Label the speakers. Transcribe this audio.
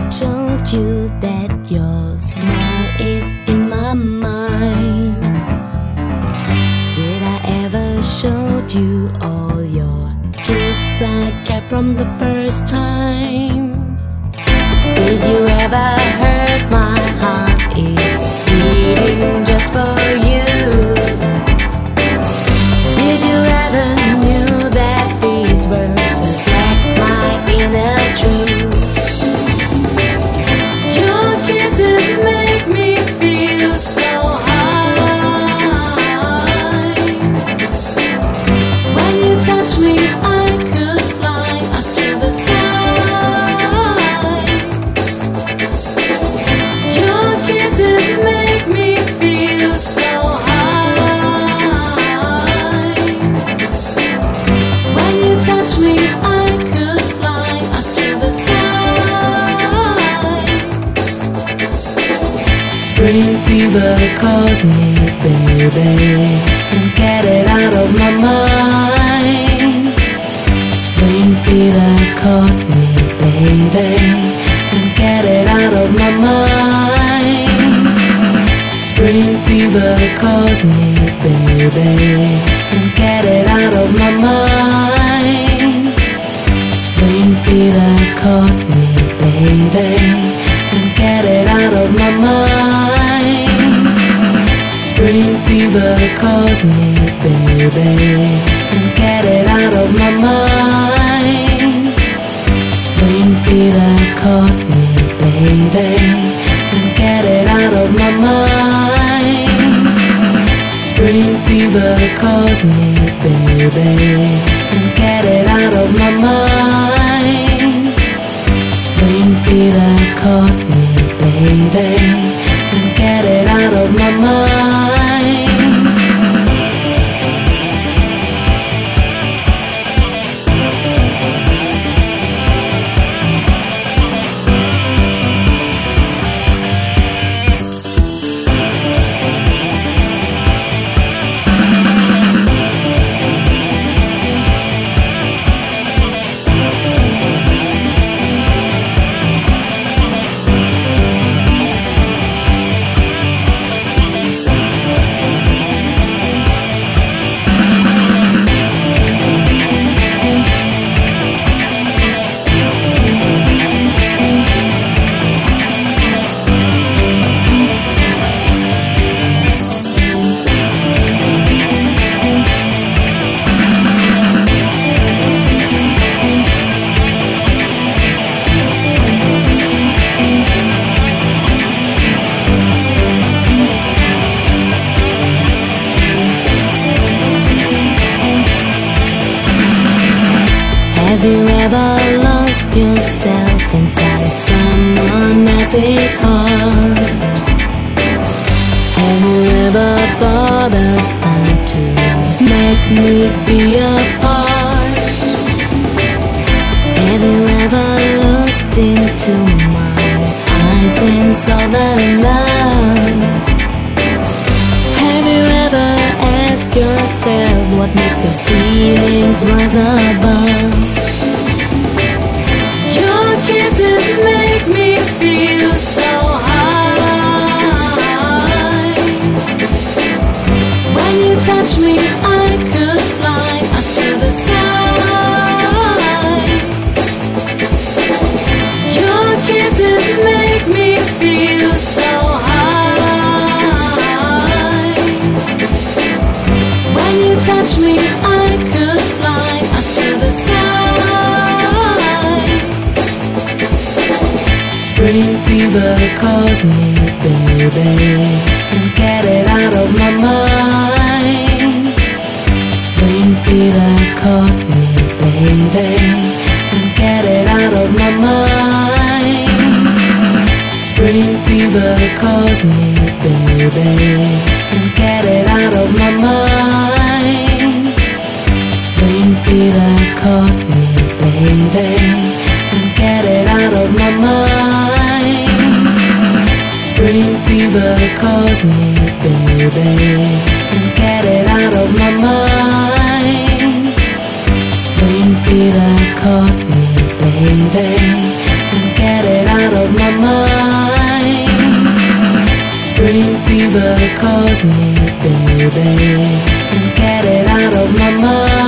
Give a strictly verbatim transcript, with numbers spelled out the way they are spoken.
Speaker 1: told you that your smile is in my mind? Did I ever show you all your gifts I kept from the first time? Did you ever hurt my heart is beating just for you? Did you ever knew that these words reflect my inner truth? Your kisses make me feel so high. When you touch me, I could fly up to the sky. Your kisses make me feel so high. When you touch me, I could fly up to the sky. Spring fever caught me, baby. Can't get it out of my mind. Spring fever caught me, baby. Can't get it out of my mind. Spring fever caught me, baby. Can't get it out of my mind. Spring fever caught me, baby. Can't get it out of my mind. Spring fever caught me, baby. Can't get it out of my mind. Spring fever caught me, baby. Can't get it out of my mind. Spring fever caught me, baby. Can't get it out of my mind. Spring fever caught me, baby. Can't get it out of my mind. Have you ever lost yourself inside someone else's heart? Have you ever thought of how to make me be a part? Have you ever looked into my eyes and saw the love? Have you ever asked yourself what makes your feelings rise above? Your kisses make me feel so high. When you touch me, I could fly up to the sky. Your kisses make me feel so high. When you touch me, I could fly up to the sky. Spring fever caught me, baby. Can't get it out of my mind. Spring fever caught me, baby. Can't get it out of my mind. Spring fever caught me, baby. Can't get it out of my mind. Spring fever caught me, baby. Can't get it out of my mind. Spring fever caught me, baby. Can't get it out of my mind. Spring fever caught me, baby. Can't get it out of of my mind. Spring fever caught me, baby. Can't get it out of my mind.